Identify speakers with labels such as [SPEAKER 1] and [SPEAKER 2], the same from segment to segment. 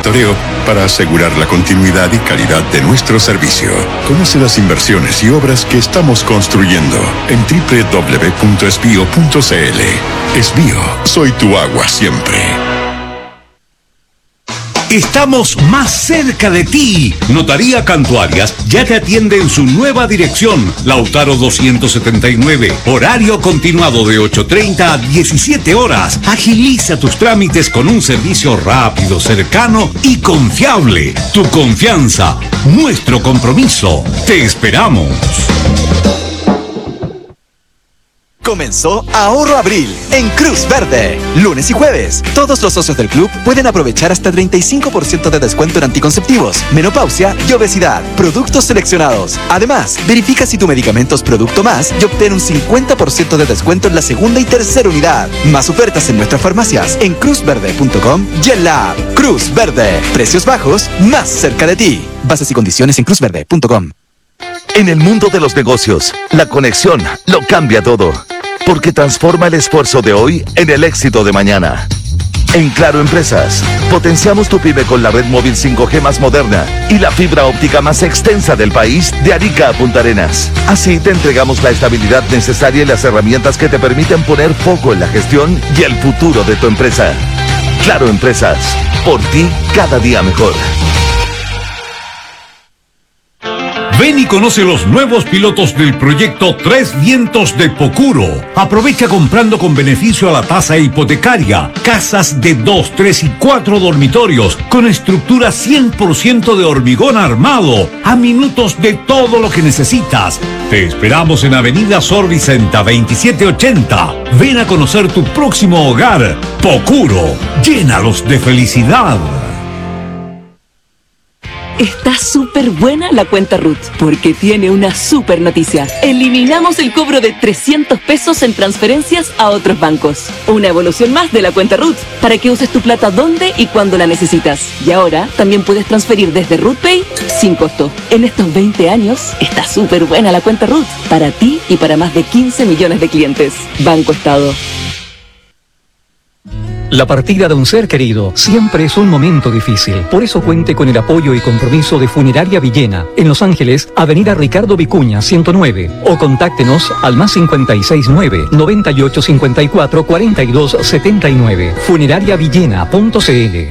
[SPEAKER 1] monitoreo para asegurar la continuidad y calidad de nuestro servicio. Conoce las inversiones y obras que estamos construyendo en www.esbio.cl. Esbio, soy tu agua siempre.
[SPEAKER 2] Estamos más cerca de ti. Notaría Cantuarias ya te atiende en su nueva dirección, Lautaro 279. Horario continuado de 8:30 a 17 horas. Agiliza tus trámites con un servicio rápido, cercano y confiable. Tu confianza, nuestro compromiso. Te esperamos.
[SPEAKER 3] Comenzó Ahorro Abril en Cruz Verde. Lunes y jueves, todos los socios del club pueden aprovechar hasta 35% de descuento en anticonceptivos, menopausia y obesidad. Productos seleccionados. Además, verifica si tu medicamento es Producto Más y obtén un 50% de descuento en la segunda y tercera unidad. Más ofertas en nuestras farmacias en cruzverde.com y en la app. Cruz Verde. Precios bajos, más cerca de ti. Bases y condiciones en cruzverde.com.
[SPEAKER 4] En el mundo de los negocios, la conexión lo cambia todo, porque transforma el esfuerzo de hoy en el éxito de mañana. En Claro Empresas, potenciamos tu pyme con la red móvil 5G más moderna y la fibra óptica más extensa del país, de Arica a Punta Arenas. Así te entregamos la estabilidad necesaria y las herramientas que te permiten poner foco en la gestión y el futuro de tu empresa. Claro Empresas, por ti cada día mejor.
[SPEAKER 2] Ven y conoce los nuevos pilotos del proyecto Tres Vientos de Pocuro. Aprovecha comprando con beneficio a la tasa hipotecaria. Casas de 2, 3 y 4 dormitorios con estructura 100% de hormigón armado. A minutos de todo lo que necesitas. Te esperamos en Avenida Sor Vicenta 2780. Ven a conocer tu próximo hogar. Pocuro. Llénalos de felicidad.
[SPEAKER 5] Está súper buena la cuenta RUT, porque tiene una súper noticia. Eliminamos el cobro de 300 pesos en transferencias a otros bancos. Una evolución más de la cuenta RUT, para que uses tu plata donde y cuando la necesitas. Y ahora también puedes transferir desde RUTPay sin costo. En estos 20 años, está súper buena la cuenta RUT, para ti y para más de 15 millones de clientes. Banco Estado.
[SPEAKER 6] La partida de un ser querido siempre es un momento difícil. Por eso cuente con el apoyo y compromiso de Funeraria Villena, en Los Ángeles, Avenida Ricardo Vicuña, 109. O contáctenos al +569 9854 4279. Funerariavillena.cl.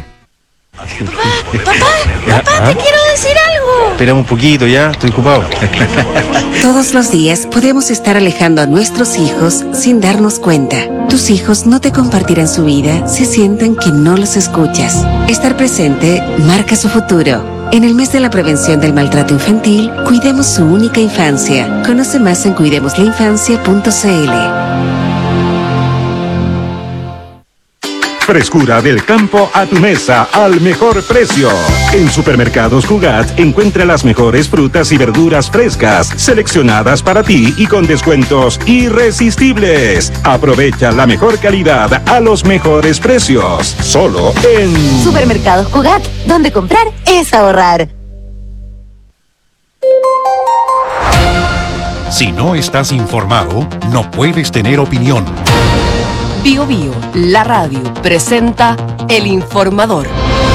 [SPEAKER 7] Papá, te quiero decir algo.
[SPEAKER 8] Espera un poquito, ya, estoy ocupado.
[SPEAKER 9] Todos los días podemos estar alejando a nuestros hijos sin darnos cuenta. Tus hijos no te compartirán su vida si sienten que no los escuchas. Estar presente marca su futuro. En el mes de la prevención del maltrato infantil, cuidemos su única infancia. Conoce más en cuidemoslainfancia.cl.
[SPEAKER 10] Frescura del campo a tu mesa al mejor precio. En Supermercados Cugat encuentra las mejores frutas y verduras frescas, seleccionadas para ti y con descuentos irresistibles. Aprovecha la mejor calidad a los mejores precios. Solo en
[SPEAKER 7] Supermercados Cugat, donde comprar es ahorrar.
[SPEAKER 11] Si no estás informado, no puedes tener opinión.
[SPEAKER 12] Bio Bio, la radio, presenta El Informador.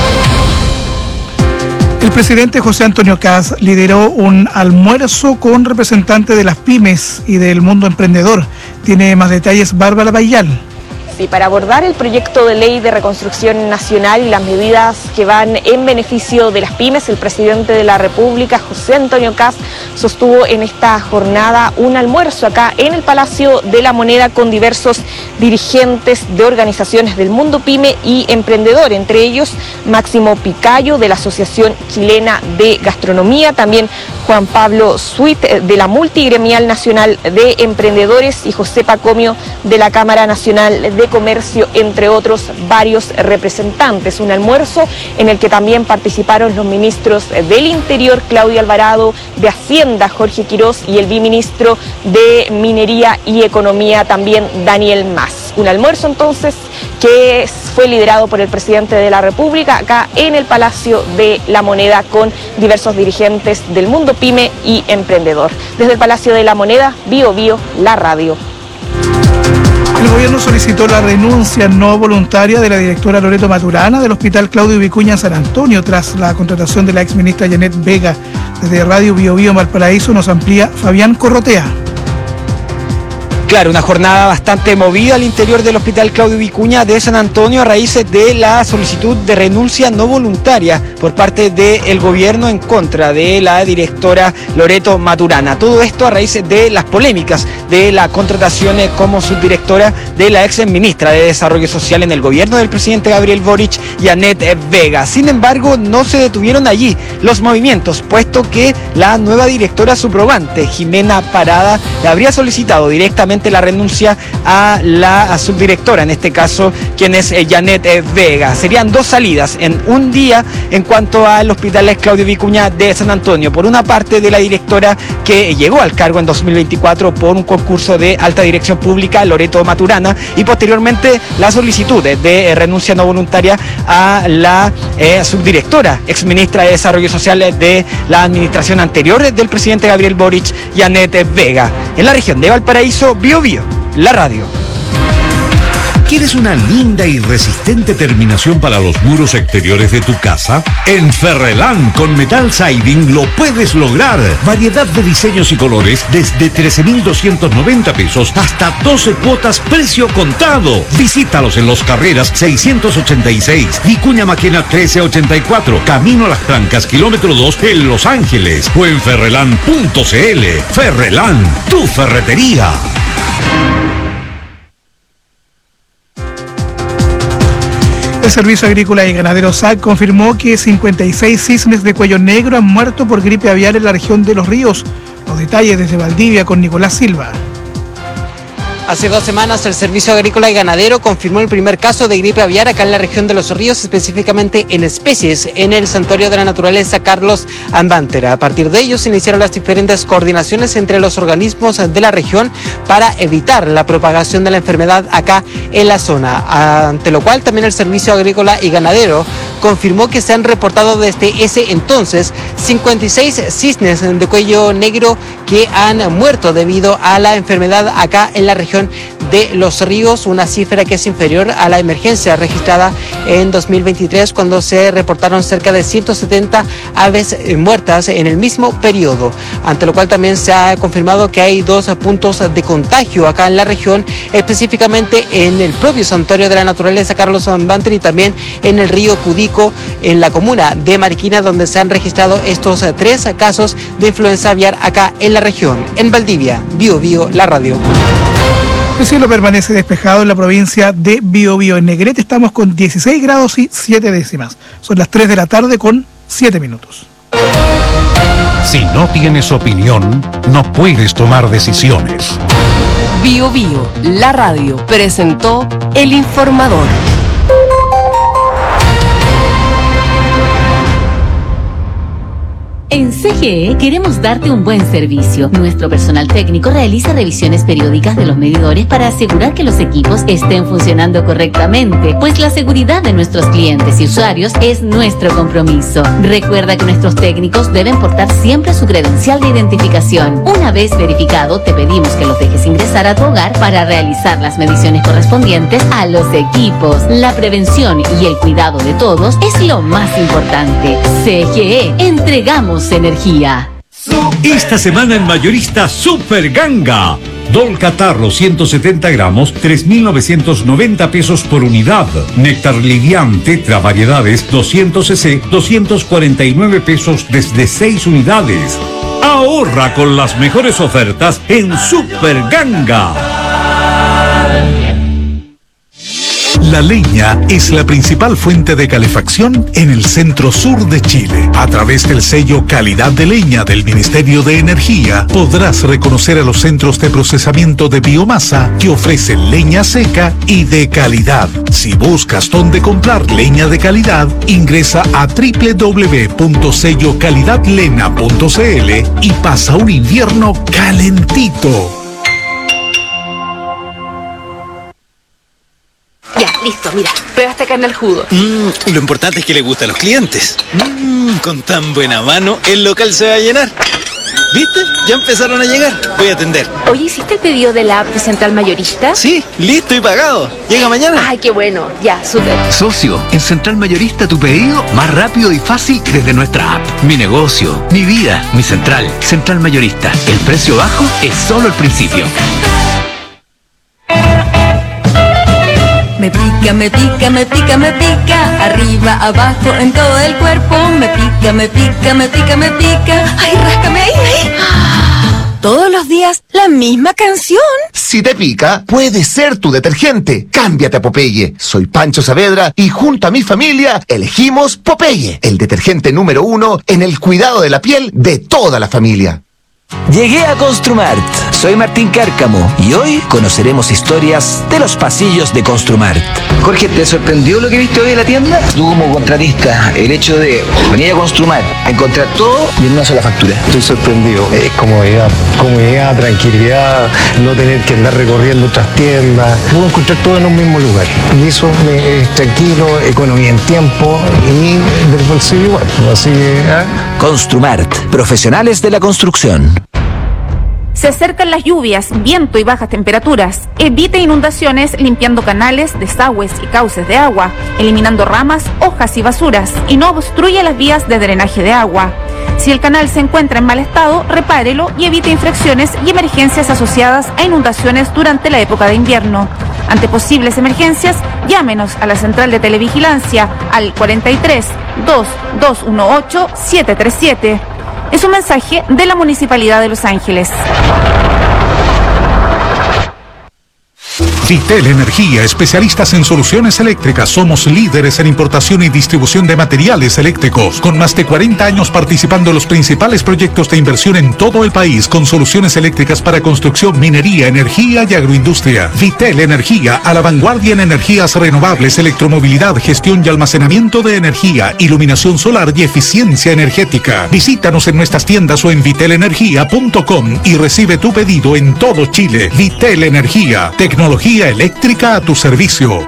[SPEAKER 13] El presidente José Antonio Kast lideró un almuerzo con representantes de las pymes y del mundo emprendedor. Tiene más detalles Bárbara Bayal.
[SPEAKER 14] Sí, para abordar el proyecto de ley de reconstrucción nacional y las medidas que van en beneficio de las pymes, el presidente de la República, José Antonio Kast, sostuvo en esta jornada un almuerzo acá en el Palacio de la Moneda con diversos dirigentes de organizaciones del mundo pyme y emprendedor, entre ellos Máximo Picayo de la Asociación Chilena de Gastronomía, también Juan Pablo Suit de la Multigremial Nacional de Emprendedores y José Pacomio de la Cámara Nacional de Comercio, entre otros varios representantes. Un almuerzo en el que también participaron los ministros del Interior, Claudia Alvarado, de Hacienda, Jorge Quirós, y el viceministro de Minería y Economía, también Daniel Mas. Un almuerzo entonces que fue liderado por el presidente de la República acá en el Palacio de la Moneda con diversos dirigentes del mundo pyme y emprendedor. Desde el Palacio de la Moneda, Bio Bio, la radio.
[SPEAKER 13] El gobierno solicitó la renuncia no voluntaria de la directora Loreto Maturana del Hospital Claudio Vicuña San Antonio tras la contratación de la exministra Janet Vega. Desde Radio Bio Bio Valparaíso nos amplía Fabián Corrotea.
[SPEAKER 15] Claro, una jornada bastante movida al interior del Hospital Claudio Vicuña de San Antonio a raíz de la solicitud de renuncia no voluntaria por parte del gobierno en contra de la directora Loreto Maturana. Todo esto a raíz de las polémicas de la contratación como subdirectora de la ex ministra de Desarrollo Social en el gobierno del presidente Gabriel Boric, Janet Vega. Sin embargo, no se detuvieron allí los movimientos, puesto que la nueva directora subrogante, Jimena Parada, le habría solicitado directamente la renuncia a la subdirectora, en este caso, quien es Janet Vega. Serían dos salidas en un día en cuanto al Hospital Claudio Vicuña de San Antonio. Por una parte, de la directora que llegó al cargo en 2024 por un concurso de alta dirección pública, Loreto Maturana, y posteriormente la solicitud de renuncia no voluntaria a la subdirectora, exministra de Desarrollo Social de la administración anterior del presidente Gabriel Boric, Janet Vega. En la región de Valparaíso, Bio Bio, la radio.
[SPEAKER 2] ¿Quieres una linda y resistente terminación para los muros exteriores de tu casa? En Ferrelán con Metal Siding lo puedes lograr. Variedad de diseños y colores desde 13,290 pesos hasta 12 cuotas precio contado. Visítalos en Los Carreras 686, Vicuña Maquena 1384, Camino a las Trancas, kilómetro 2 en Los Ángeles o en ferrelán.cl. Ferrelán, tu ferretería.
[SPEAKER 13] El Servicio Agrícola y Ganadero SAC confirmó que 56 cisnes de cuello negro han muerto por gripe aviar en la región de Los Ríos. Los detalles desde Valdivia con Nicolás Silva.
[SPEAKER 16] Hace 2 semanas el Servicio Agrícola y Ganadero confirmó el primer caso de gripe aviar acá en la región de Los Ríos, específicamente en especies, en el Santuario de la Naturaleza Carlos Ambántera. A partir de ello se iniciaron las diferentes coordinaciones entre los organismos de la región para evitar la propagación de la enfermedad acá en la zona, ante lo cual también el Servicio Agrícola y Ganadero confirmó que se han reportado desde ese entonces 56 cisnes de cuello negro que han muerto debido a la enfermedad acá en la región de Los Ríos, una cifra que es inferior a la emergencia registrada en 2023 cuando se reportaron cerca de 170 aves muertas en el mismo periodo, ante lo cual también se ha confirmado que hay 2 puntos de contagio acá en la región, específicamente en el propio Santuario de la Naturaleza Carlos Ambántera y también en el río Pudico, en la comuna de Mariquina, donde se han registrado estos 3 casos de influenza aviar acá en la región. En Valdivia, Bio Bio, la radio.
[SPEAKER 13] El cielo permanece despejado en la provincia de Biobío. En Negrete estamos con 16 grados y 7 décimas. Son las 3 de la tarde con 7 minutos.
[SPEAKER 11] Si no tienes opinión, no puedes tomar decisiones.
[SPEAKER 12] Bio Bio, la radio, presentó El Informador.
[SPEAKER 17] En CGE queremos darte un buen servicio. Nuestro personal técnico realiza revisiones periódicas de los medidores para asegurar que los equipos estén funcionando correctamente, pues la seguridad de nuestros clientes y usuarios es nuestro compromiso. Recuerda que nuestros técnicos deben portar siempre su credencial de identificación. Una vez verificado, te pedimos que los dejes ingresar a tu hogar para realizar las mediciones correspondientes a los equipos. La prevención y el cuidado de todos es lo más importante. CGE, entregamos energía.
[SPEAKER 2] Esta semana en Mayorista Super Ganga. Dol Catarro 170 gramos, 3,990 pesos por unidad. Néctar Livian Tetra Variedades 200 cc, 249 pesos desde 6 unidades. Ahorra con las mejores ofertas en Super Ganga.
[SPEAKER 18] La leña es la principal fuente de calefacción en el centro sur de Chile. A través del sello Calidad de Leña del Ministerio de Energía, podrás reconocer a los centros de procesamiento de biomasa que ofrecen leña seca y de calidad. Si buscas dónde comprar leña de calidad, ingresa a www.sellocalidadlena.cl y pasa un invierno calentito.
[SPEAKER 19] Ya, listo, mira, prueba esta carne al jugo.
[SPEAKER 20] Lo importante es que le gusta a los clientes. Con tan buena mano, el local se va a llenar. ¿Viste? Ya empezaron a llegar. Voy a atender.
[SPEAKER 19] Oye, ¿hiciste el pedido de la app de Central Mayorista?
[SPEAKER 20] Sí, listo y pagado. ¿Llega mañana?
[SPEAKER 19] Ay, qué bueno. Ya, súper.
[SPEAKER 21] Socio, en Central Mayorista tu pedido más rápido y fácil desde nuestra app. Mi negocio, mi vida, mi central. Central Mayorista. El precio bajo es solo el principio.
[SPEAKER 22] Me pica, me pica, me pica, me pica. Arriba, abajo, en todo el cuerpo. Me pica, me pica, me pica, me pica. Ay, ráscame ahí, ahí. Todos los días, la misma canción.
[SPEAKER 23] Si te pica, puede ser tu detergente. Cámbiate a Popeye. Soy Pancho Saavedra y junto a mi familia elegimos Popeye, el detergente número 1 en el cuidado de la piel de toda la familia.
[SPEAKER 24] Llegué a Construmart. Soy Martín Cárcamo y hoy conoceremos historias de los pasillos de Construmart. Jorge, ¿te sorprendió lo que viste hoy en la tienda? Tú como contratista, el hecho de venir a Construmart, a encontrar todo y en una sola factura.
[SPEAKER 8] Estoy sorprendido. Es comodidad, tranquilidad, no tener que andar recorriendo otras tiendas. Puedo encontrar todo en un mismo lugar. Y eso es tranquilo, economía en tiempo y del bolsillo igual. Así que,
[SPEAKER 24] Construmart, profesionales de la construcción.
[SPEAKER 25] Se acercan las lluvias, viento y bajas temperaturas. Evite inundaciones limpiando canales, desagües y cauces de agua, eliminando ramas, hojas y basuras, y no obstruya las vías de drenaje de agua. Si el canal se encuentra en mal estado, repárelo y evite infracciones y emergencias asociadas a inundaciones durante la época de invierno. Ante posibles emergencias, llámenos a la central de televigilancia al 43 2218 737. Es un mensaje de la Municipalidad de Los Ángeles.
[SPEAKER 18] Vitel Energía, especialistas en soluciones eléctricas. Somos líderes en importación y distribución de materiales eléctricos, con más de 40 años participando en los principales proyectos de inversión en todo el país, con soluciones eléctricas para construcción, minería, energía y agroindustria. Vitel Energía, a la vanguardia en energías renovables, electromovilidad, gestión y almacenamiento de energía, iluminación solar y eficiencia energética. Visítanos en nuestras tiendas o en vitelenergia.com y recibe tu pedido en todo Chile. Vitel Energía, tecnología eléctrica a tu servicio.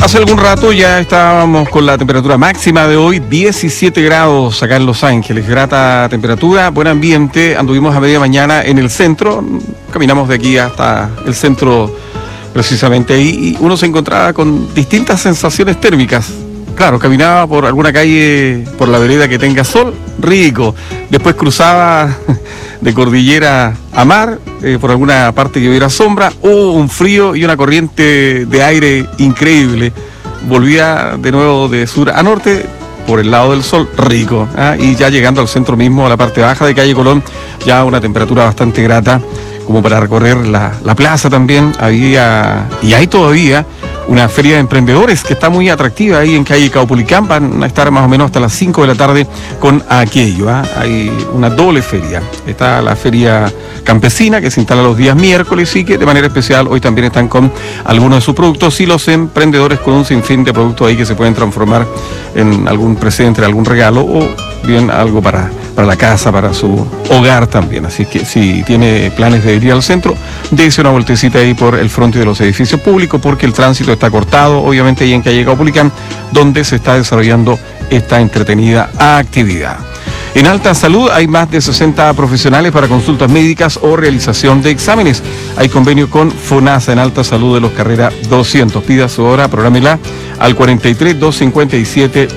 [SPEAKER 1] Hace algún rato ya estábamos con la temperatura máxima de hoy, 17 grados acá en Los Ángeles, grata temperatura, buen ambiente. Anduvimos a media mañana en el centro, caminamos de aquí hasta el centro precisamente ahí, y uno se encontraba con distintas sensaciones térmicas. Claro, caminaba por alguna calle, por la vereda que tenga sol, rico. Después cruzaba de cordillera a mar, por alguna parte que hubiera sombra, un frío y una corriente de aire increíble. Volvía de nuevo de sur a norte, por el lado del sol, rico. Y ya llegando al centro mismo, a la parte baja de calle Colón, ya una temperatura bastante grata, como para recorrer la plaza también. Había, y hay todavía, una feria de emprendedores que está muy atractiva ahí en calle Caupolicán. Van a estar más o menos hasta las 5 de la tarde con aquello. Hay una doble feria. Está la feria campesina que se instala los días miércoles y que de manera especial hoy también están con algunos de sus productos, y los emprendedores con un sinfín de productos ahí que se pueden transformar en algún presente, en algún regalo, o bien algo para la casa, para su hogar también. Así que si tiene planes de ir al centro, dése una vueltecita ahí por el frente de los edificios públicos, porque el tránsito está cortado, obviamente, ahí en calle Caupolicán, donde se está desarrollando esta entretenida actividad. En Alta Salud hay más de 60 profesionales para consultas médicas o realización de exámenes. Hay convenio con FONASA en Alta Salud de los Carrera 200. Pida su hora, prográmela al 43 257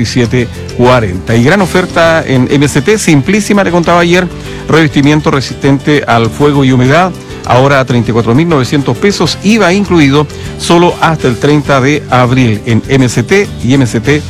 [SPEAKER 1] 1740. Y gran oferta en MST, simplísima, le contaba ayer, revestimiento resistente al fuego y humedad, ahora a 34.900 pesos, IVA incluido, solo hasta el 30 de abril en MST y MST.cl.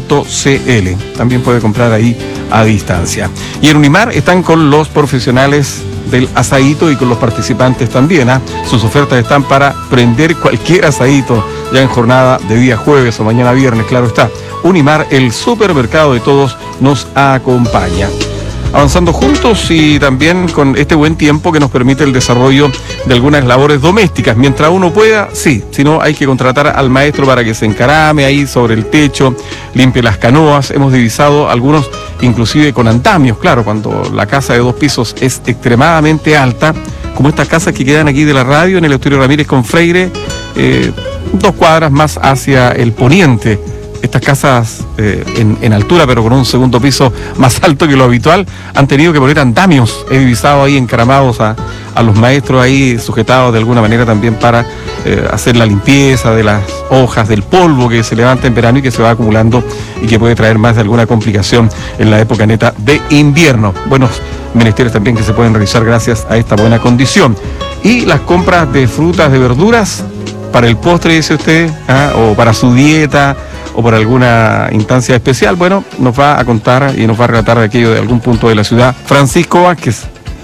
[SPEAKER 1] También puede comprar ahí a distancia. Y en Unimar están con los profesionales del asadito y con los participantes también. Sus ofertas están para prender cualquier asadito ya en jornada de día jueves o mañana viernes, claro está. Unimar, el supermercado de todos, nos acompaña. Avanzando juntos y también con este buen tiempo que nos permite el desarrollo de algunas labores domésticas. Mientras uno pueda, sí, si no hay que contratar al maestro para que se encarame ahí sobre el techo, limpie las canoas. Hemos divisado algunos inclusive con andamios, claro, cuando la casa de 2 pisos es extremadamente alta, como estas casas que quedan aquí de la radio en el Euterio Ramírez con Freire, 2 cuadras más hacia el poniente. Estas casas en altura, pero con un segundo piso más alto que lo habitual, han tenido que poner andamios. He divisado ahí encaramados a los maestros ahí, sujetados de alguna manera también para hacer la limpieza de las hojas, del polvo que se levanta en verano y que se va acumulando y que puede traer más de alguna complicación en la época neta de invierno. Buenos menesteres también que se pueden realizar gracias a esta buena condición. Y las compras de frutas, de verduras, para el postre, dice usted, o para su dieta, o por alguna instancia especial, bueno, nos va a contar y nos va a relatar de aquello de algún punto de la ciudad Francisco Vázquez.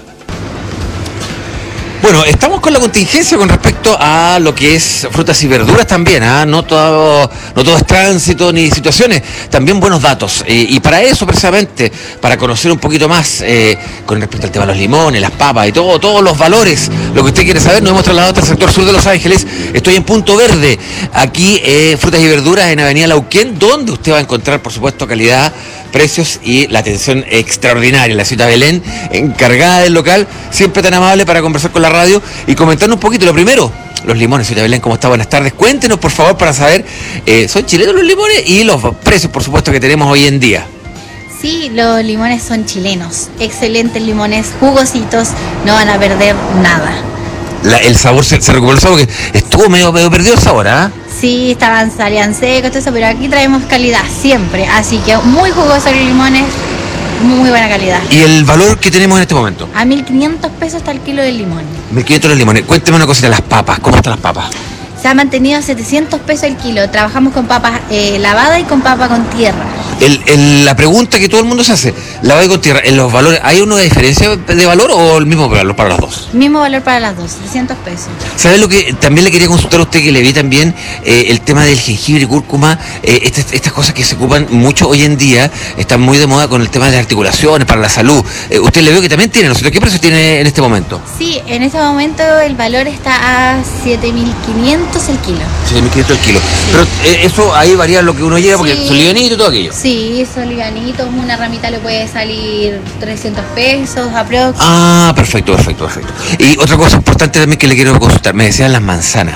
[SPEAKER 3] Bueno, estamos con la contingencia con respecto a lo que es frutas y verduras también, no todo es tránsito ni situaciones, también buenos datos. Y para eso, precisamente, para conocer un poquito más con respecto al tema de los limones, las papas y todos los valores, lo que usted quiere saber, nos hemos trasladado hasta el sector sur de Los Ángeles. Estoy en Punto Verde, aquí frutas y verduras en Avenida Lauquén, donde usted va a encontrar, por supuesto, calidad, precios y la atención extraordinaria. La señorita Belén, encargada del local, siempre tan amable para conversar con la radio y comentarnos un poquito. Lo primero, los limones. Señorita Belén, ¿cómo está? Buenas tardes. Cuéntenos, por favor, para saber, ¿son chilenos los limones? Y los precios, por supuesto, que tenemos hoy en día.
[SPEAKER 4] Sí, los limones son chilenos. Excelentes limones, jugositos, no van a perder nada.
[SPEAKER 3] El sabor, se recuperó el sabor, que estuvo medio perdido el sabor,
[SPEAKER 4] Sí, salían secos, todo eso, pero aquí traemos calidad siempre. Así que muy jugosos los limones, muy buena calidad.
[SPEAKER 3] ¿Y el valor que tenemos en este momento?
[SPEAKER 4] A 1.500 pesos está el kilo del limón.
[SPEAKER 3] 1.500 los limones. Cuénteme una cosita, las papas. ¿Cómo están las papas?
[SPEAKER 4] Se ha mantenido a 700 pesos el kilo. Trabajamos con papas lavadas y con papa con tierra.
[SPEAKER 3] La pregunta que todo el mundo se hace, lavada y con tierra, en los valores, ¿hay una diferencia de valor o el mismo valor para las dos?
[SPEAKER 4] Mismo valor para las dos, 700 pesos.
[SPEAKER 3] ¿Sabe lo que también le quería consultar a usted, que le vi también el tema del jengibre y cúrcuma, estas cosas que se ocupan mucho hoy en día, están muy de moda con el tema de las articulaciones, para la salud? Usted le veo que también tiene, ¿no? ¿Qué precio tiene en este momento?
[SPEAKER 4] Sí, en este momento el valor está a 7.500 el kilo.
[SPEAKER 3] 7.500 el kilo. Sí. Pero eso ahí varía lo que uno lleva, porque son livianitos y todo aquello.
[SPEAKER 4] Sí, son livianitos, una ramita le puede salir 300 pesos aprox.
[SPEAKER 3] Perfecto. Y otra cosa importante también que le quiero consultar, me decían las manzanas.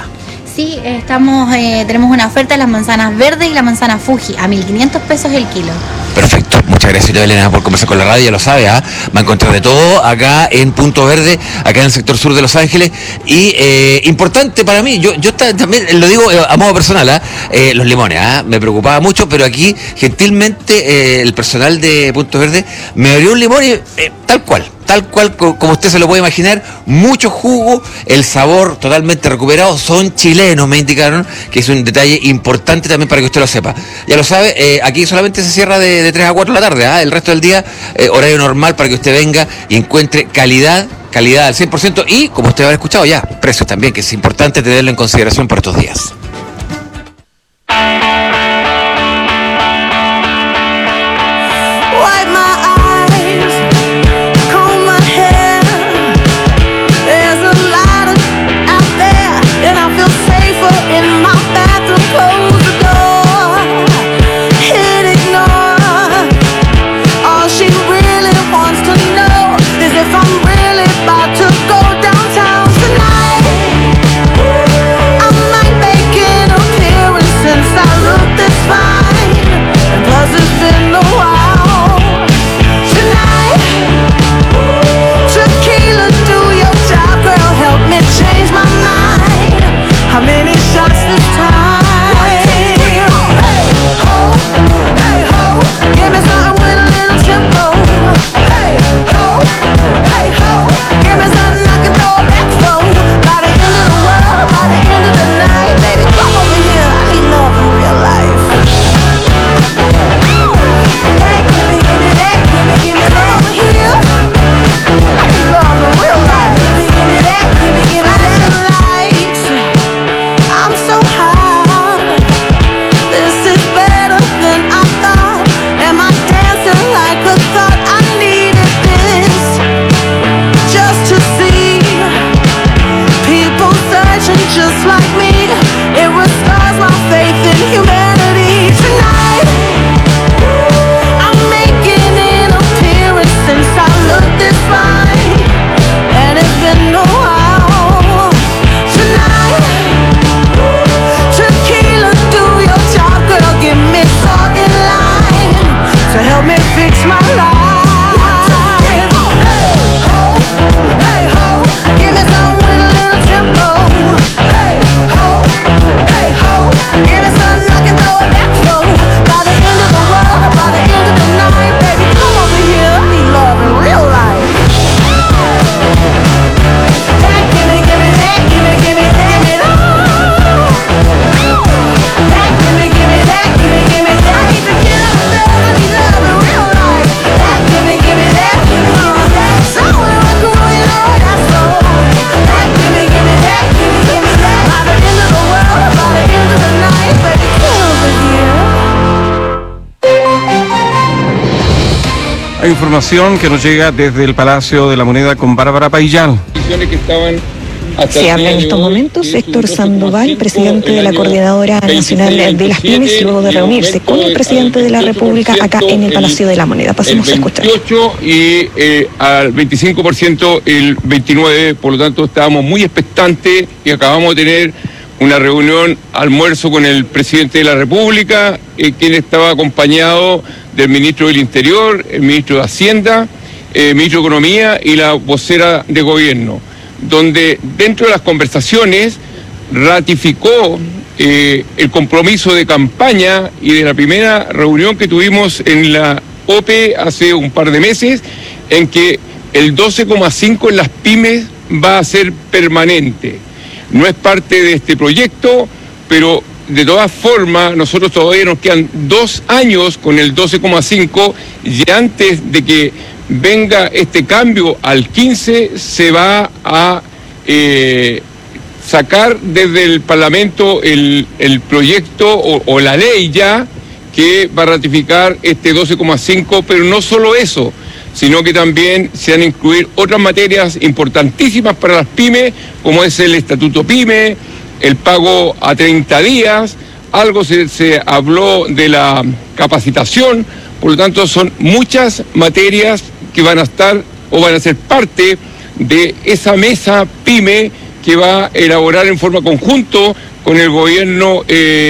[SPEAKER 4] Sí, tenemos una oferta de las manzanas verdes y la manzana Fuji a 1.500 pesos el kilo.
[SPEAKER 3] Perfecto, muchas gracias Elena por conversar con la radio, ya lo sabe, va a encontrar de todo acá en Punto Verde, acá en el sector sur de Los Ángeles, y importante para mí, yo también lo digo a modo personal, los limones, me preocupaba mucho, pero aquí gentilmente el personal de Punto Verde me abrió un limón y tal cual como usted se lo puede imaginar, mucho jugo, el sabor totalmente recuperado, son chilenos, me indicaron, que es un detalle importante también para que usted lo sepa. Ya lo sabe, aquí solamente se cierra de 3 a 4 de la tarde, el resto del día, horario normal para que usted venga y encuentre calidad al 100%, y como usted habrá escuchado ya, precios también, que es importante tenerlo en consideración por estos días.
[SPEAKER 1] Hay información que nos llega desde el Palacio de la Moneda con Bárbara Paillán.
[SPEAKER 5] Se habla en estos momentos Héctor Sandoval, presidente de la Coordinadora Nacional de las Pymes, luego de reunirse con el presidente de la República acá en el Palacio de la Moneda. Pasemos a escuchar.
[SPEAKER 6] El 28 y al 25% el 29%, por lo tanto estábamos muy expectantes y acabamos de tener una reunión, almuerzo con el presidente de la República, quien estaba acompañado del ministro del Interior, el ministro de Hacienda, el ministro de Economía y la vocera de Gobierno, donde dentro de las conversaciones ratificó el compromiso de campaña y de la primera reunión que tuvimos en la OPE hace un par de meses, en que el 12,5 en las pymes va a ser permanente. No es parte de este proyecto, pero de todas formas nosotros todavía nos quedan 2 años con el 12,5 y antes de que venga este cambio al 15 se va a sacar desde el Parlamento el proyecto o la ley ya que va a ratificar este 12,5, pero no solo eso, sino que también se van a incluir otras materias importantísimas para las pymes, como es el Estatuto PYME, el pago a 30 días, algo se habló de la capacitación, por lo tanto son muchas materias que van a estar o van a ser parte de esa mesa PYME que va a elaborar en forma conjunta con el gobierno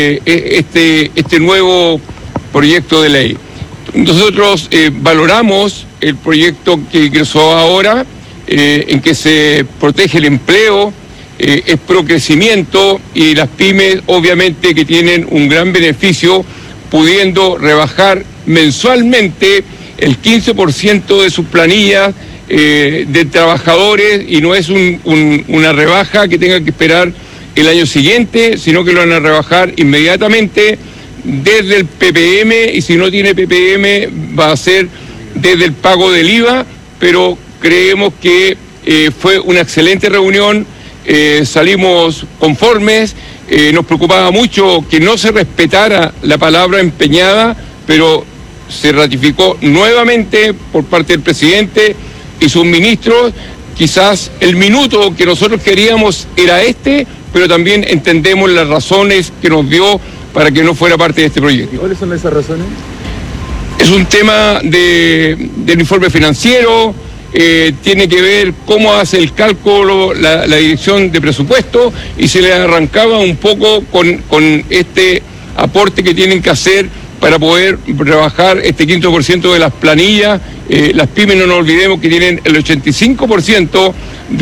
[SPEAKER 6] este nuevo proyecto de ley. Nosotros valoramos el proyecto que ingresó ahora, en que se protege el empleo, es pro crecimiento, y las pymes obviamente que tienen un gran beneficio pudiendo rebajar mensualmente el 15% de sus planillas de trabajadores, y no es una rebaja que tenga que esperar el año siguiente, sino que lo van a rebajar inmediatamente desde el PPM, y si no tiene PPM va a ser desde el pago del IVA, pero creemos que fue una excelente reunión, salimos conformes, nos preocupaba mucho que no se respetara la palabra empeñada, pero se ratificó nuevamente por parte del presidente y sus ministros. Quizás el minuto que nosotros queríamos era pero también entendemos las razones que nos dio para que no fuera parte de este proyecto.
[SPEAKER 7] ¿Y cuáles son esas razones?
[SPEAKER 6] Es un tema del informe financiero, tiene que ver cómo hace el cálculo la dirección de presupuesto, y se le arrancaba un poco con este aporte que tienen que hacer para poder rebajar este 15% de las planillas. Las pymes, no nos olvidemos que tienen el 85%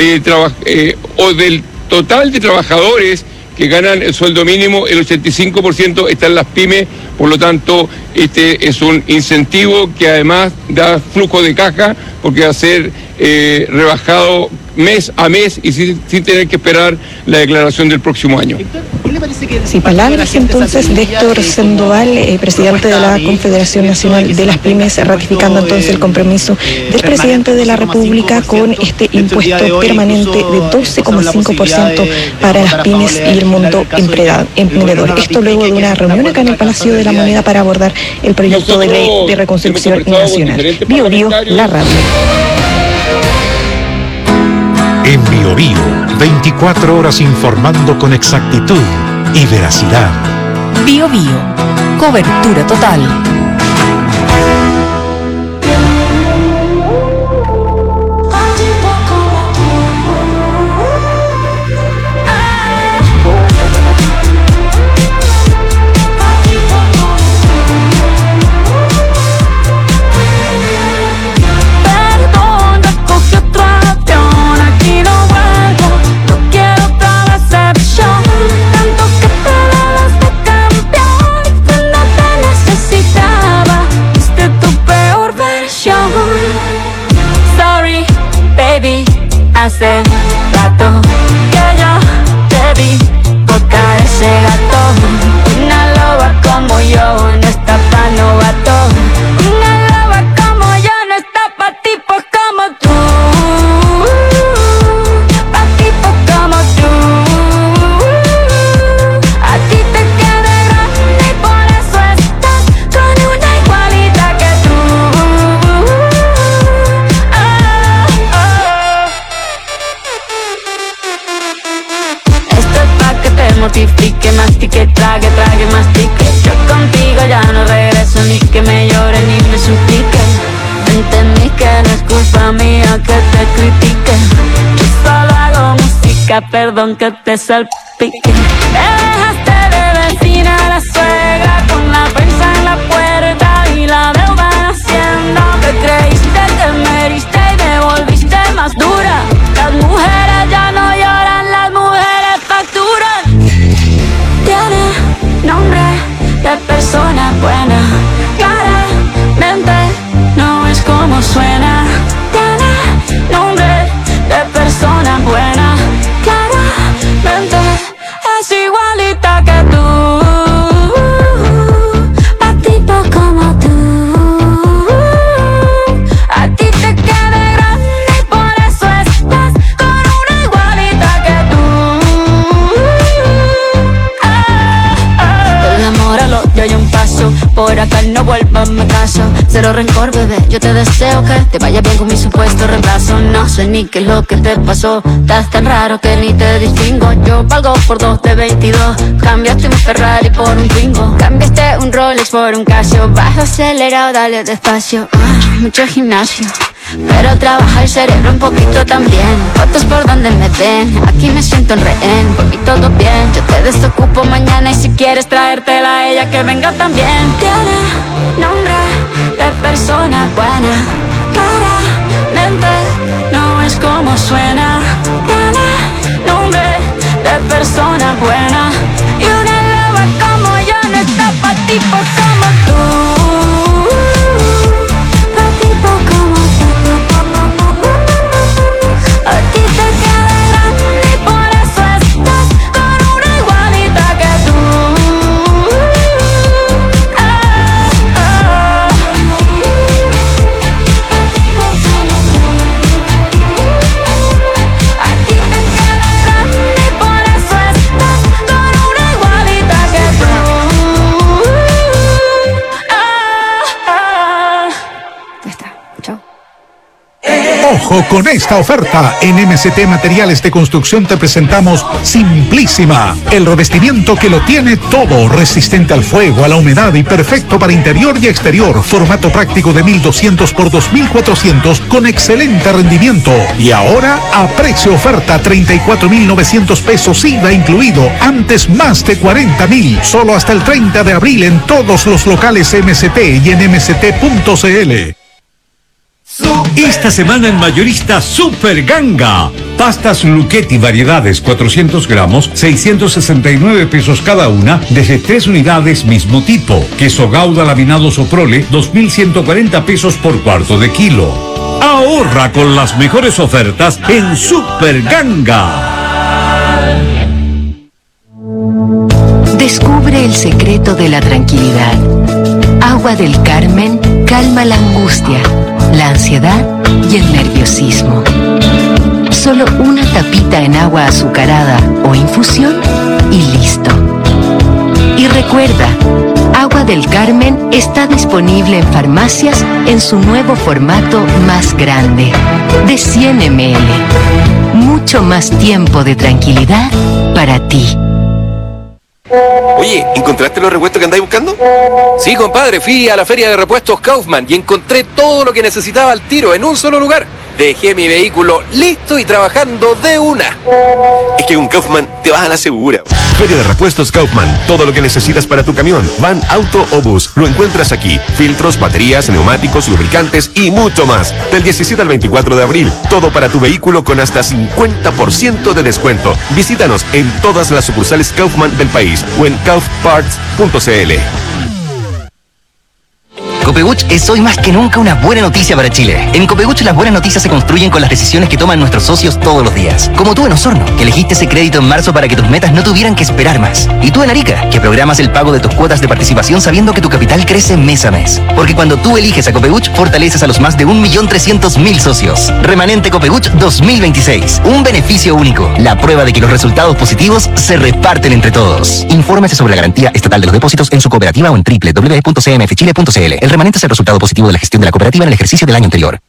[SPEAKER 6] o del total de trabajadores que ganan el sueldo mínimo, el 85% está en las pymes. Por lo tanto, este es un incentivo que además da flujo de caja, porque va a ser rebajado mes a mes y sin tener que esperar la declaración del próximo año.
[SPEAKER 5] Sí, palabras entonces de Héctor Sandoval, presidente de la Confederación Nacional de las Pymes, ratificando entonces el compromiso del presidente de la República con este impuesto permanente de 12,5% para las pymes y el mundo emprendedor. Esto luego de una reunión acá en el Palacio de la Moneda para abordar el proyecto de ley de reconstrucción nacional. Bio Bio, la radio.
[SPEAKER 11] En Bio Bio, 24 horas informando con exactitud y veracidad.
[SPEAKER 12] Bio Bio, cobertura total.
[SPEAKER 9] Hace rato que yo te vi tocar ese gato. Una loba como yo no está pa' novato. Una loba como yo no está pa' tipos como tú. Pa' tipos como tú. A ti te queda grande y por eso estás con una igualita que tú. Mortifique, mastique, trague, mastique. Yo contigo ya no regreso, ni que me llore ni me suplique. Entendí que no es culpa mía que te critique. Yo solo hago música, perdón que te salpique. Me dejaste de vecina a la suegra, con la prensa en la puerta y la deuda en Hacienda. Te creíste que me heriste y me volviste más dura. Las mujeres ya no lloran, las mujeres facturan. Tiene nombre de persona buena, claramente no es como suena. Tiene nombre de persona buena, claramente es igualita que tú. Pa' tipo como tú. A ti te queda grande y por eso estás con una igualita que tú. El amor al odio hay un paso, por acá no vuelvas, me caso. Cero rencor, bebé, yo te deseo que te vaya bien con mi supuesto reemplazo. No sé ni qué es lo que te pasó, estás tan raro que ni te distingo. Yo valgo por 2 de 22, cambiaste un Ferrari por un Twingo. Cambiaste un Rolex por un Casio, vas acelerado, dale despacio. Mucho gimnasio, pero trabaja el cerebro un poquito también. Fotos por donde me ven, aquí me siento en rehén. Por mí todo bien, yo te desocupo mañana. Y si quieres traértela a ella, que venga también. Tiene nombre de persona buena, claramente no es como suena. Tiene nombre de persona buena, y una loba como yo no está pa' tipos como tú.
[SPEAKER 18] Ojo con esta oferta. En MCT Materiales de Construcción te presentamos Simplísima, el revestimiento que lo tiene todo, resistente al fuego, a la humedad y perfecto para interior y exterior. Formato práctico de 1200 por 2400 con excelente rendimiento. Y ahora a precio oferta, 34.900 pesos IVA incluido. Antes más de 40.000. Solo hasta el 30 de abril en todos los locales MCT y en mct.cl.
[SPEAKER 2] Esta semana en Mayorista Super Ganga. Pastas Luchetti variedades 400 gramos, 669 pesos cada una, desde 3 unidades mismo tipo. Queso Gouda laminado Soprole, 2.140 pesos por cuarto de kilo. Ahorra con las mejores ofertas en Super Ganga.
[SPEAKER 7] Descubre el secreto de la tranquilidad. Agua del Carmen calma la angustia, la ansiedad y el nerviosismo. Solo una tapita en agua azucarada o infusión y listo. Y recuerda, Agua del Carmen está disponible en farmacias en su nuevo formato más grande, de 100 ml. Mucho más tiempo de tranquilidad para ti.
[SPEAKER 10] Oye, ¿encontraste los repuestos que andáis buscando?
[SPEAKER 3] Sí, compadre, fui a la feria de repuestos Kaufman y encontré todo lo que necesitaba al tiro en un solo lugar. Dejé mi vehículo listo y trabajando de una.
[SPEAKER 10] Es que con Kaufman te vas a la segura. Feria de repuestos Kaufman. Todo lo que necesitas para tu camión, van, auto o bus, lo encuentras aquí. Filtros, baterías, neumáticos, lubricantes y mucho más. Del 17 al 24 de abril. Todo para tu vehículo con hasta 50% de descuento. Visítanos en todas las sucursales Kaufman del país o en kaufparts.cl.
[SPEAKER 21] Copebuch es hoy más que nunca una buena noticia para Chile. En Copebuch las buenas noticias se construyen con las decisiones que toman nuestros socios todos los días. Como tú en Osorno, que elegiste ese crédito en marzo para que tus metas no tuvieran que esperar más. Y tú en Arica, que programas el pago de tus cuotas de participación sabiendo que tu capital crece mes a mes. Porque cuando tú eliges a Copebuch, fortaleces a los más de 1.300.000 socios. Remanente Copebuch 2026. Un beneficio único. La prueba de que los resultados positivos se reparten entre todos. Infórmese sobre la garantía estatal de los depósitos en su cooperativa o en www.cmfchile.cl. El remanente es el resultado positivo de la gestión de la cooperativa en el ejercicio del año anterior.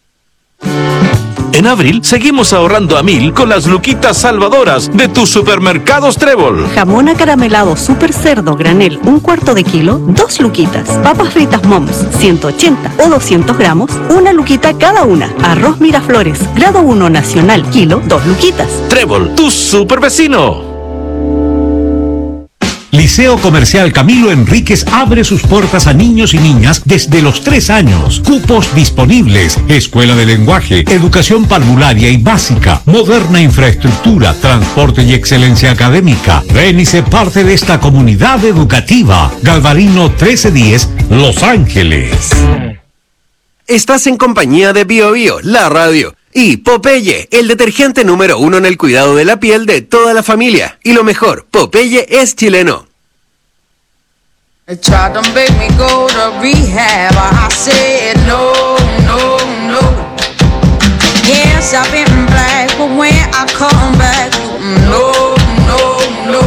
[SPEAKER 14] En abril seguimos ahorrando a 1000 con las luquitas salvadoras de tus supermercados Trébol.
[SPEAKER 15] Jamón acaramelado super cerdo granel 1/4 de kilo, 2 luquitas. Papas fritas Moms 180 o 200 gramos, 1 luquita cada una. Arroz Miraflores grado 1 nacional kilo, 2 luquitas.
[SPEAKER 14] Trébol, tu super vecino.
[SPEAKER 2] Liceo Comercial Camilo Enríquez abre sus puertas a niños y niñas desde los 3 años. Cupos disponibles. Escuela de lenguaje, educación parvularia y básica, moderna infraestructura, transporte y excelencia académica. Ven y sé parte de esta comunidad educativa. Galvarino 1310, Los Ángeles.
[SPEAKER 16] Estás en compañía de Bio Bio, la radio. Y Popeye, el detergente número 1 en el cuidado de la piel de toda la familia. Y lo mejor, Popeye es chileno.
[SPEAKER 26] They tried to make me go to rehab. I said no, no, no. Yes, I've been black, but when I come back, no, no, no.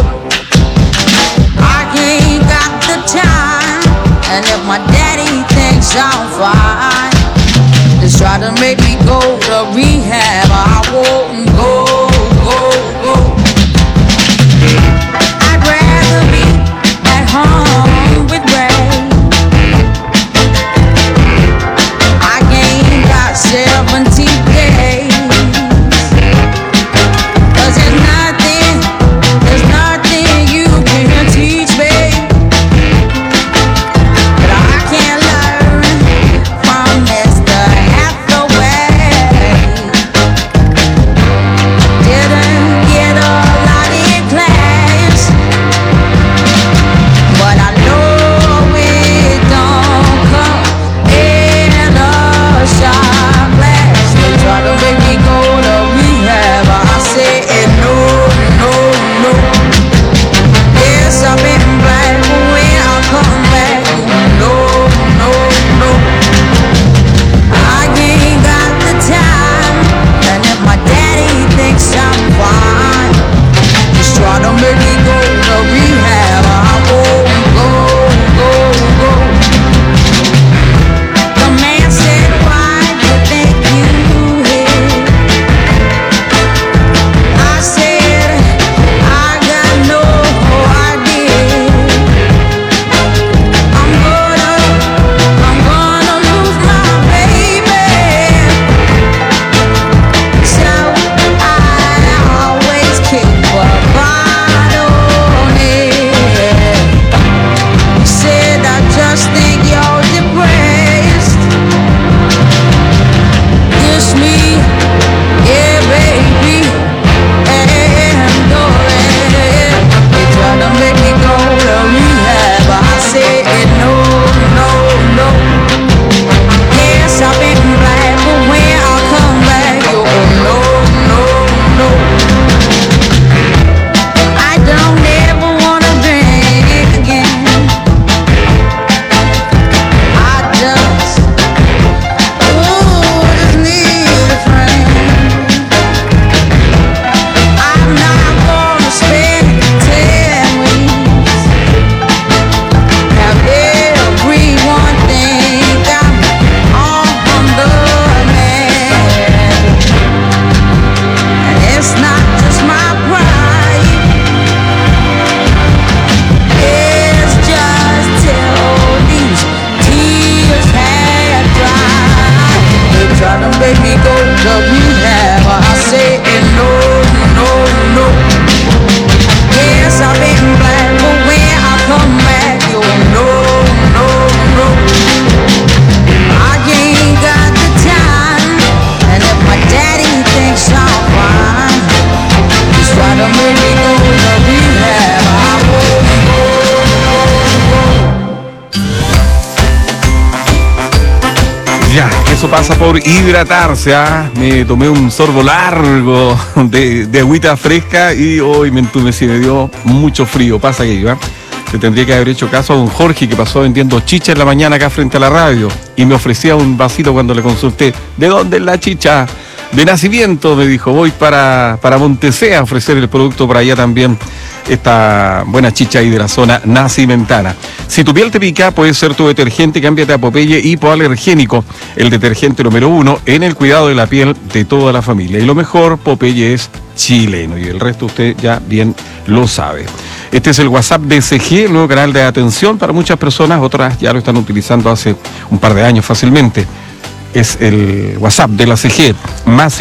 [SPEAKER 26] I ain't got the time, and if my daddy thinks I'm fine, they try to make me go to rehab. I won't go, go, go. I'd rather be at home with Ray. I ain't got self. make me go to rehab. I say no, no, no. Yes, I've been black, but when I come back, you'll no, no, no. I ain't got the time, and if my daddy thinks I'm fine, he's trying to make me go to rehab. I won't go.
[SPEAKER 1] Ya, eso pasa por hidratarse, ¿ah? Me tomé un sorbo largo de agüita fresca y hoy me entumecí, me dio mucho frío, pasa aquello, ¿ah? Le tendría que haber hecho caso a don Jorge, que pasó vendiendo chicha en la mañana acá frente a la radio y me ofrecía un vasito cuando le consulté, ¿de dónde es la chicha? De nacimiento, me dijo, voy para Montesea a ofrecer el producto para allá también, esta buena chicha ahí de la zona nacimentana. Si tu piel te pica, puede ser tu detergente, cámbiate a Popeye hipoalergénico, el detergente número 1 en el cuidado de la piel de toda la familia. Y lo mejor, Popeye es chileno y el resto usted ya bien lo sabe. Este es el WhatsApp de CG, el nuevo canal de atención para muchas personas, otras ya lo están utilizando hace un par de años fácilmente. Es el WhatsApp de la CG, más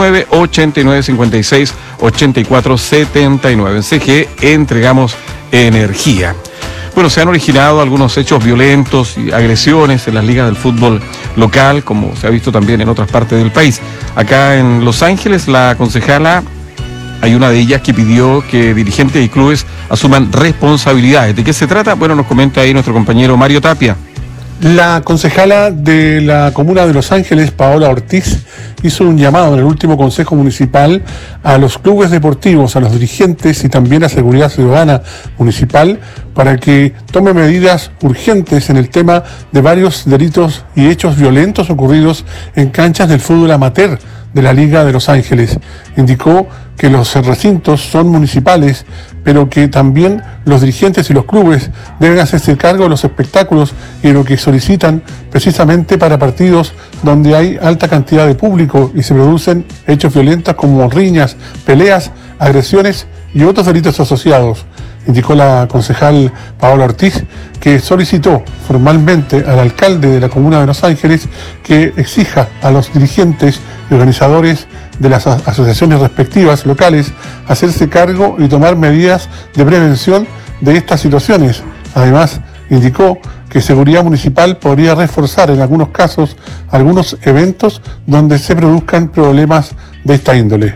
[SPEAKER 1] 569-8956-8479. En CG entregamos energía. Bueno, se han originado algunos hechos violentos y agresiones en las ligas del fútbol local, como se ha visto también en otras partes del país. Acá en Los Ángeles, la concejala, hay una de ellas que pidió que dirigentes y clubes asuman responsabilidades. ¿De qué se trata? Bueno, nos comenta ahí nuestro compañero Mario Tapia.
[SPEAKER 13] La concejala de la comuna de Los Ángeles, Paola Ortiz, hizo un llamado en el último consejo municipal a los clubes deportivos, a los dirigentes y también a Seguridad Ciudadana Municipal para que tome medidas urgentes en el tema de varios delitos y hechos violentos ocurridos en canchas del fútbol amateur de la Liga de Los Ángeles. Indicó que los recintos son municipales, pero que también los dirigentes y los clubes deben hacerse cargo de los espectáculos y de lo que solicitan precisamente para partidos donde hay alta cantidad de público y se producen hechos violentos como riñas, peleas, agresiones y otros delitos asociados. Indicó la concejal Paola Ortiz que solicitó formalmente al alcalde de la comuna de Los Ángeles que exija a los dirigentes y organizadores de las asociaciones respectivas locales hacerse cargo y tomar medidas de prevención de estas situaciones. Además, indicó que Seguridad Municipal podría reforzar en algunos casos algunos eventos donde se produzcan problemas de esta índole.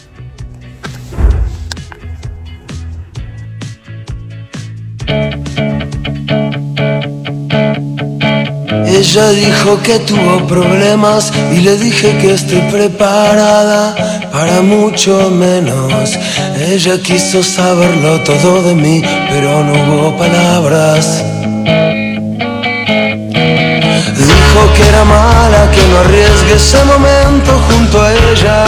[SPEAKER 17] Ella dijo que tuvo problemas y le dije que estoy preparada para mucho menos. Ella quiso saberlo todo de mí, pero no hubo palabras. Dijo que era mala, que no arriesgue ese momento junto a ella.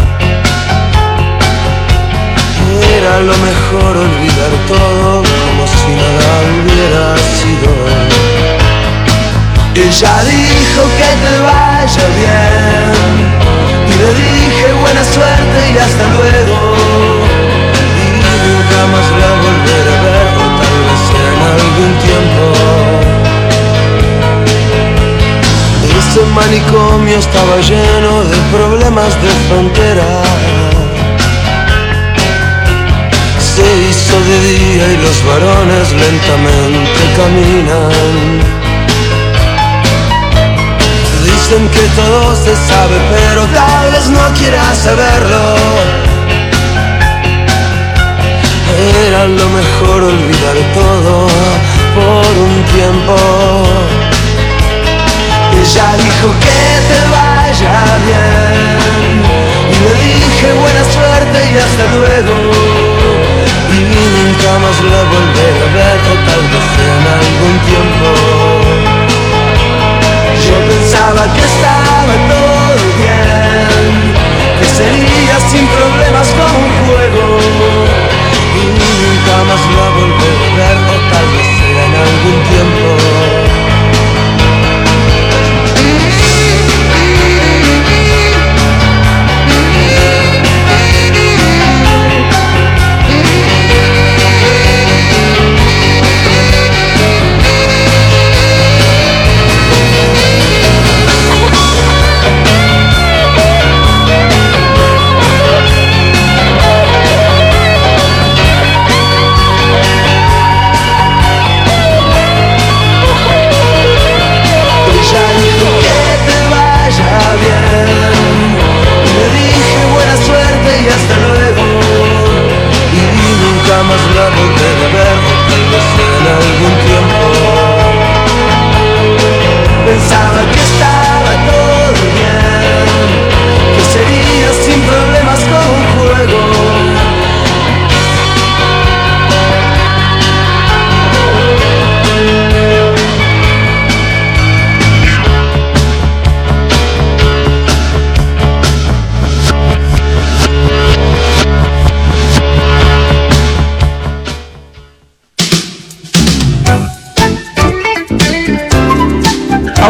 [SPEAKER 17] Era lo mejor olvidar todo como si nada hubiera sido. Ella dijo que te vaya bien y le dije buena suerte y hasta luego. Y nunca más la volveré a ver, o tal vez en algún tiempo. Ese manicomio estaba lleno de problemas de frontera. Se hizo de día y los varones lentamente caminan. Dicen que todo se sabe, pero tal vez no quieras saberlo. Era lo mejor olvidar todo por un tiempo. Ella dijo que te vaya bien y le dije buena suerte y hasta luego. Y nunca más la volveré a ver, o tal vez en algún tiempo. Yo pensaba que estaba todo bien, que sería sin problemas como un juego. Y nunca más la volveré a ver, o tal vez sea en algún tiempo.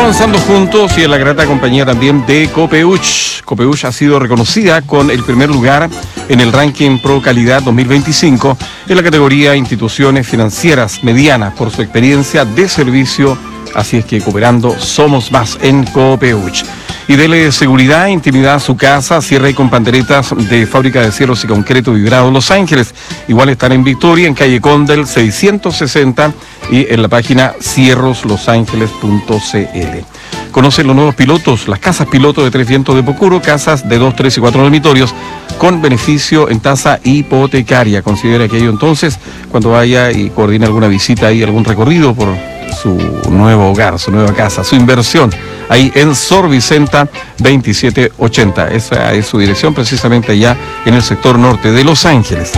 [SPEAKER 1] avanzando juntos y en la grata compañía también de Copeuch. Copeuch ha sido reconocida con el primer lugar en el ranking Pro Calidad 2025 en la categoría Instituciones Financieras Medianas por su experiencia de servicio. Así es que cooperando somos más en Copeuch. Y dele seguridad e intimidad a su casa. Cierre con panderetas de Fábrica de Cierros y Concreto Vibrado Los Ángeles. Igual están en Victoria, en calle Condel 660 y en la página cierroslosangeles.cl. Conocen los nuevos pilotos, las casas piloto de 3 vientos de Pocuro, casas de 2, 3 y 4 dormitorios con beneficio en tasa hipotecaria. Considera que ello entonces cuando vaya y coordine alguna visita y algún recorrido por su nuevo hogar, su nueva casa, su inversión, ahí en Sor Vicenta 2780. Esa es su dirección, precisamente allá en el sector norte de Los Ángeles.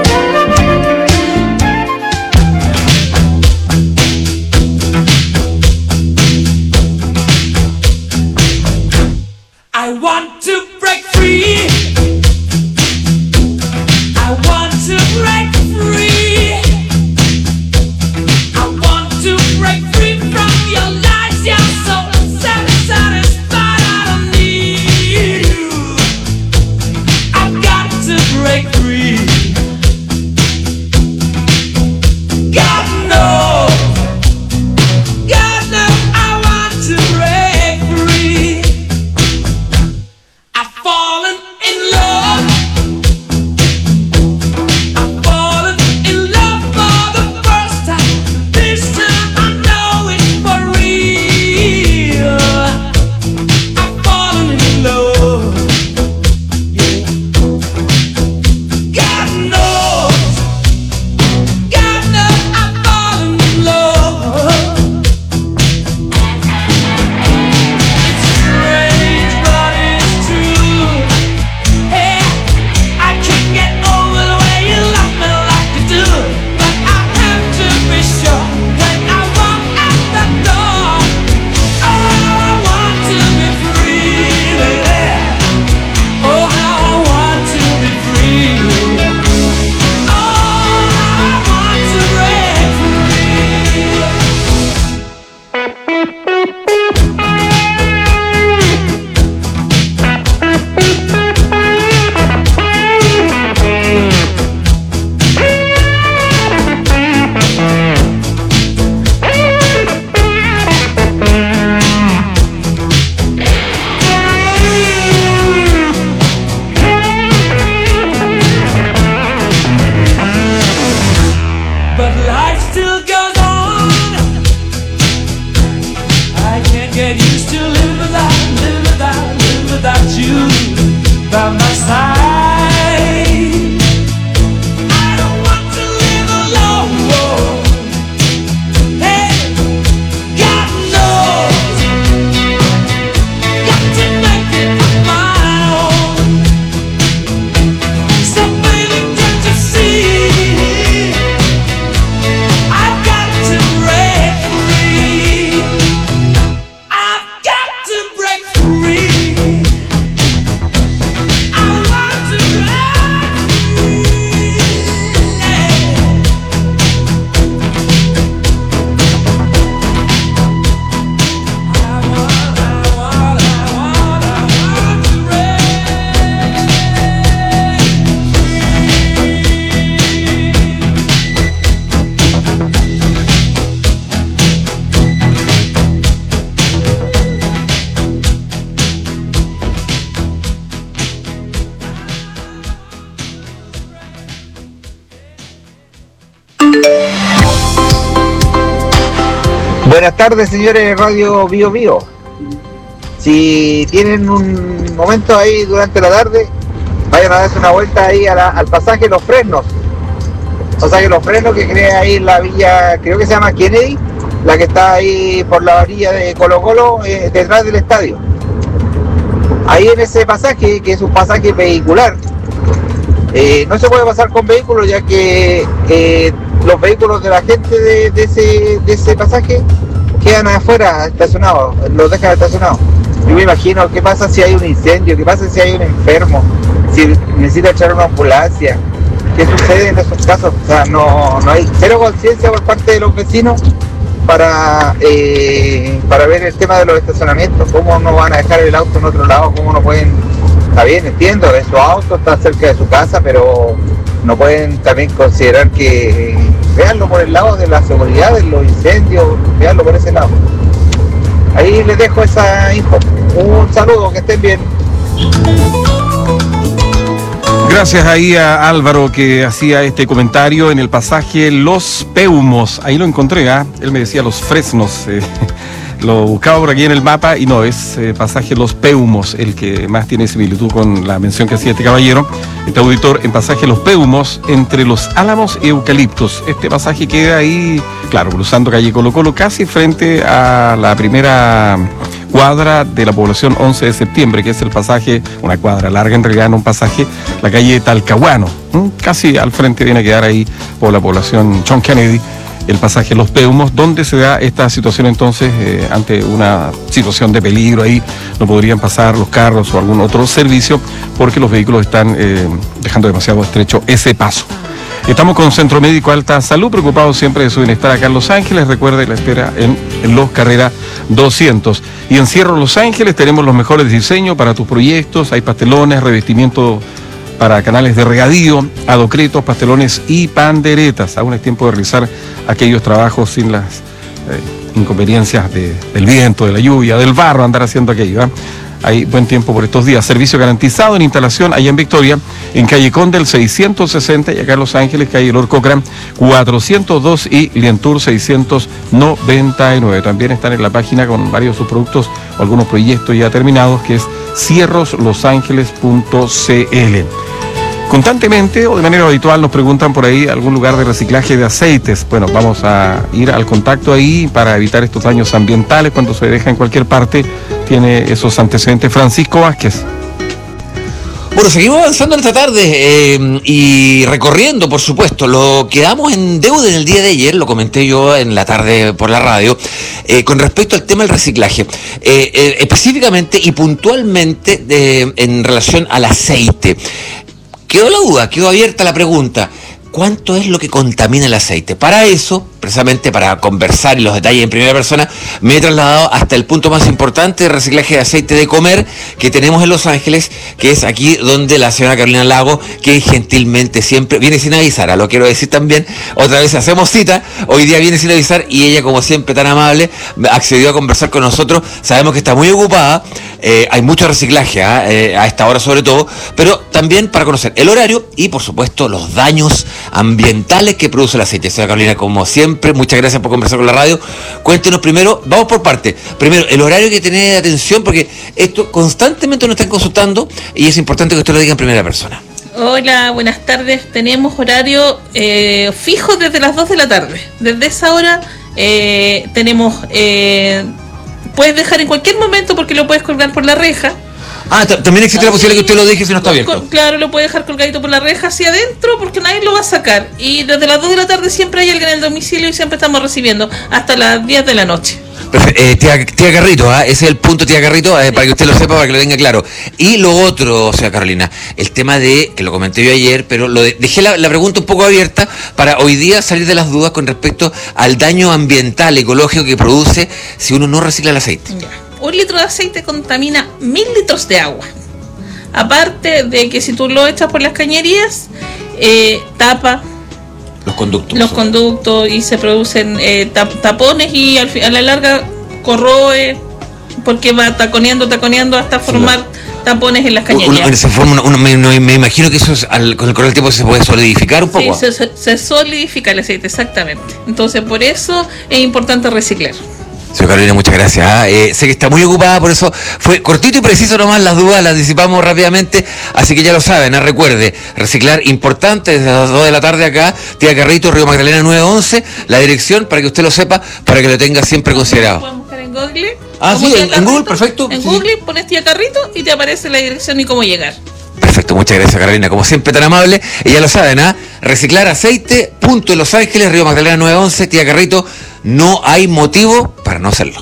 [SPEAKER 8] I want to break free. I want to break free. I want to break free from your lies. You're so satisfied. I don't need you. I've got to break free. God knows. God knows I want to break free. I've fallen in love. I've fallen in love for the first time. This time I know it's for real. I've fallen in love. Yeah. God knows. God knows I've fallen in love. It's strange, but it's true. Hey, I can't get over the way you love me like you do. But I have to be sure when I walk out the door. Oh, I want to be free, baby. Oh, how I want to be free. Oh, how I want to break But life still goes on. I can't get used to living without you by my side. I don't want to live alone. Hey, God knows. Got to make it my own. So baby, can't you see? I've got to break free. I've got to break free. I want to break free.
[SPEAKER 19] Buenas tardes, señores de Radio Bio Bio. Si tienen un momento ahí durante la tarde, vayan a darse una vuelta ahí al pasaje Los Fresnos. Pasaje Los Fresnos que crea ahí en la villa, creo que se llama Kennedy, la que está ahí por la orilla de Colo Colo, detrás del estadio. Ahí en ese pasaje, que es un pasaje vehicular, no se puede pasar con vehículos, ya que los vehículos de la gente de ese pasaje quedan afuera estacionados, los dejan estacionados. Yo me imagino qué pasa si hay un incendio, qué pasa si hay un enfermo, si necesita echar una ambulancia, qué sucede en esos casos. O sea, no hay cero conciencia por parte de los vecinos para ver el tema de los estacionamientos, cómo no van a dejar el auto en otro lado, cómo no pueden. Está bien, entiendo, su auto está cerca de su casa, pero no pueden también considerar que veanlo por el lado de la seguridad, de los incendios, veanlo por ese lado. Ahí les dejo esa info. Un saludo, que estén bien.
[SPEAKER 1] Gracias ahí a Álvaro que hacía este comentario en el pasaje Los Peumos. Ahí lo encontré, él me decía Los Fresnos. Lo buscaba por aquí en el mapa y no, es pasaje Los Peumos el que más tiene similitud con la mención que hacía este caballero, este auditor, en pasaje Los Peumos, entre Los Álamos y Eucaliptos. Este pasaje queda ahí, claro, cruzando calle Colo Colo, casi frente a la primera cuadra de la población 11 de septiembre, que es el pasaje, una cuadra larga en realidad, no un pasaje, la calle Talcahuano. Casi al frente viene a quedar ahí por la población John Kennedy, el pasaje Los Peumos, donde se da esta situación entonces, ante una situación de peligro ahí, no podrían pasar los carros o algún otro servicio, porque los vehículos están dejando demasiado estrecho ese paso. Estamos con Centro Médico Alta Salud, preocupados siempre de su bienestar acá en Los Ángeles. Recuerde, la espera en Los Carrera 200. Y en Cierro Los Ángeles tenemos los mejores diseños para tus proyectos. Hay pastelones, revestimiento para canales de regadío, adocretos, pastelones y panderetas. Aún es tiempo de realizar aquellos trabajos sin las inconveniencias del viento, de la lluvia, del barro, andar haciendo aquello. Hay buen tiempo por estos días. Servicio garantizado en instalación allá en Victoria, en calle Conde el 660, y acá en Los Ángeles, calle Lord Cochran 402 y Lientour 699. También están en la página con varios de sus productos o algunos proyectos ya terminados, que es cierroslosangeles.cl. Constantemente o de manera habitual nos preguntan por ahí algún lugar de reciclaje de aceites. Bueno, vamos a ir al contacto ahí para evitar estos daños ambientales cuando se deja en cualquier parte. Tiene esos antecedentes Francisco Vázquez.
[SPEAKER 3] Bueno, seguimos avanzando en esta tarde y recorriendo, por supuesto. Lo quedamos en deuda en el día de ayer, lo comenté yo en la tarde por la radio, con respecto al tema del reciclaje. Específicamente y puntualmente en relación al aceite. Quedó la duda, quedó abierta la pregunta. ¿Cuánto es lo que contamina el aceite? Para eso, precisamente para conversar y los detalles en primera persona, me he trasladado hasta el punto más importante de reciclaje de aceite de comer que tenemos en Los Ángeles, que es aquí donde la señora Carolina Lago, que gentilmente siempre viene sin avisar, lo quiero decir también, otra vez hacemos cita, hoy día viene sin avisar y ella, como siempre tan amable, accedió a conversar con nosotros. Sabemos que está muy ocupada, hay mucho reciclaje a esta hora sobre todo, pero también para conocer el horario y por supuesto los daños ambientales que produce el aceite. Señora Carolina, como siempre, muchas gracias por conversar con la radio. Cuéntenos primero, vamos por parte. Primero, el horario que tiene de atención, porque esto constantemente nos están consultando y es importante que usted lo diga en primera persona.
[SPEAKER 4] Hola, buenas tardes. Tenemos horario fijo desde las 2 de la tarde. Desde esa hora tenemos... puedes dejar en cualquier momento porque lo puedes colgar por la reja.
[SPEAKER 3] También existe la posibilidad que usted lo deje si no está abierto.
[SPEAKER 4] Claro, lo puede dejar colgadito por la reja hacia adentro porque nadie lo va a sacar. Y desde las 2 de la tarde siempre hay alguien en el domicilio y siempre estamos recibiendo hasta las 10 de la noche.
[SPEAKER 3] Tía Carrito, ese es el punto, tía Carrito, para que usted lo sepa, para que lo tenga claro. Y lo otro, o sea, Carolina, el tema de, que lo comenté yo ayer, pero dejé la pregunta un poco abierta para hoy día salir de las dudas con respecto al daño ambiental, ecológico que produce si uno no recicla el aceite.
[SPEAKER 4] Ya. 1 litro de aceite contamina 1000 litros de agua. Aparte de que si tú lo echas por las cañerías, tapa los conductos y se producen tapones y a la larga corroe porque va taconeando hasta formar tapones en las cañerías.
[SPEAKER 3] Me imagino que eso con el correr del tiempo se puede solidificar un poco.
[SPEAKER 4] Sí, se solidifica el aceite, exactamente. Entonces por eso es importante reciclar.
[SPEAKER 3] Señora Carolina, muchas gracias. Sé que está muy ocupada, por eso fue cortito y preciso nomás, las dudas las disipamos rápidamente, así que ya lo saben, recuerde, reciclar importante desde las 2 de la tarde acá, Tía Carrito, Río Magdalena 911, la dirección para que usted lo sepa, para que lo tenga siempre considerado.
[SPEAKER 4] Podemos buscar en Google.
[SPEAKER 3] Sí, en Google, perfecto.
[SPEAKER 4] En Google pones Tía Carrito y te aparece la dirección y cómo llegar.
[SPEAKER 3] Perfecto, muchas gracias Carolina, como siempre tan amable, y ya lo saben, reciclar aceite, punto en Los Ángeles, Río Magdalena 911, Tía Carrito, no hay motivo para no hacerlo.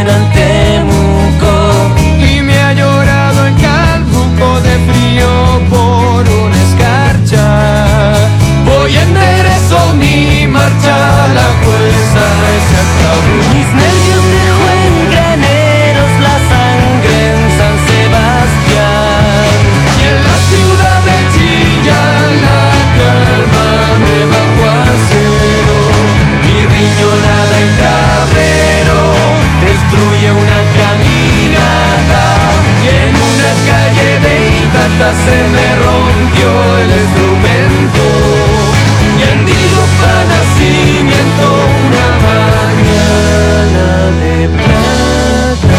[SPEAKER 17] era en Temuco y me ha llorado en Calbuco de frío por una escarcha. Voy en regreso mi marcha, la jueza se acabó. Mis nervios dejó en graneros la sangre en San Sebastián y en la ciudad de Chillán la calma me bajó a cero. Mi riñonada en Cabrero destruye una caminata y en una calle de Itata se me rompió el instrumento y en Dilupa nacimiento una mañana de plata.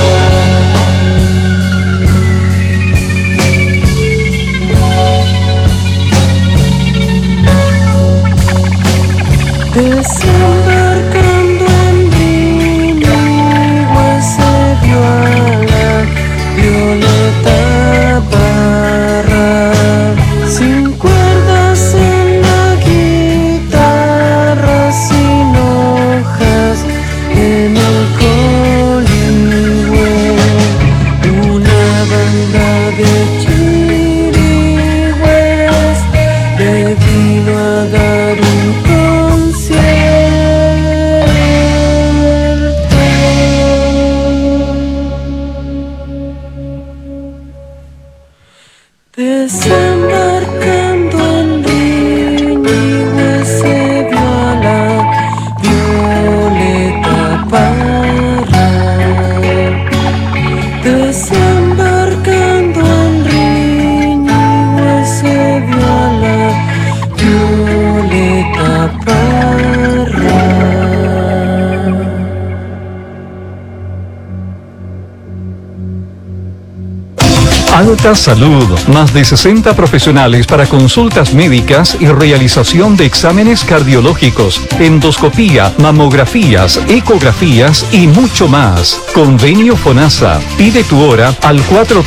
[SPEAKER 17] Desembarcando en Bilingüe se vio a la Violeta Parra, sin cuerdas en la guitarra, sin hojas en el coligüe, una banda de chirigües le vino a dar un concierto. Desembarcando en Riñihue se vio a la Violeta Parra. Desembarcando en Riñihue se vio a la Violeta Parra.
[SPEAKER 6] Alta Salud, más de 60 profesionales para consultas médicas y realización de exámenes cardiológicos, endoscopía, mamografías, ecografías y mucho más. Convenio FONASA. Pide tu hora al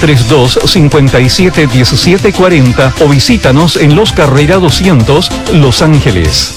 [SPEAKER 6] 432-571740 o visítanos en Los Carrera 200, Los Ángeles.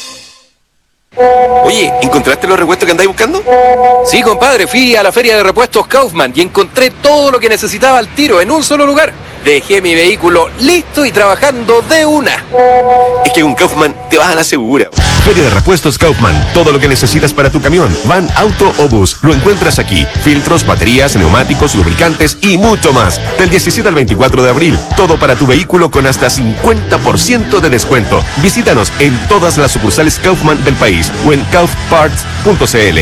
[SPEAKER 10] Oye, ¿encontraste los repuestos que andáis buscando?
[SPEAKER 3] Sí, compadre, fui a la feria de repuestos Kaufman y encontré todo lo que necesitaba al tiro en un solo lugar. Dejé mi vehículo listo y trabajando de una.
[SPEAKER 10] Es que con Kaufman te vas a la segura. Feria de repuestos Kaufman. Todo lo que necesitas para tu camión, van, auto o bus, lo encuentras aquí. Filtros, baterías, neumáticos, lubricantes y mucho más. Del 17 al 24 de abril. Todo para tu vehículo con hasta 50% de descuento. Visítanos en todas las sucursales Kaufman del país o en kaufparts.cl.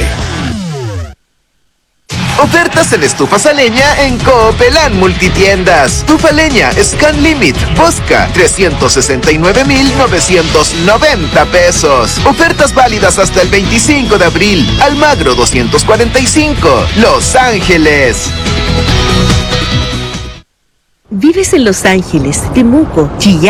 [SPEAKER 20] Ofertas en estufas a leña en Coopelán Multitiendas. Estufa leña Scan Limit Bosca, 369,990 pesos. Ofertas válidas hasta el 25 de abril. Almagro 245, Los Ángeles.
[SPEAKER 15] ¿Vives en Los Ángeles, Temuco, Chillán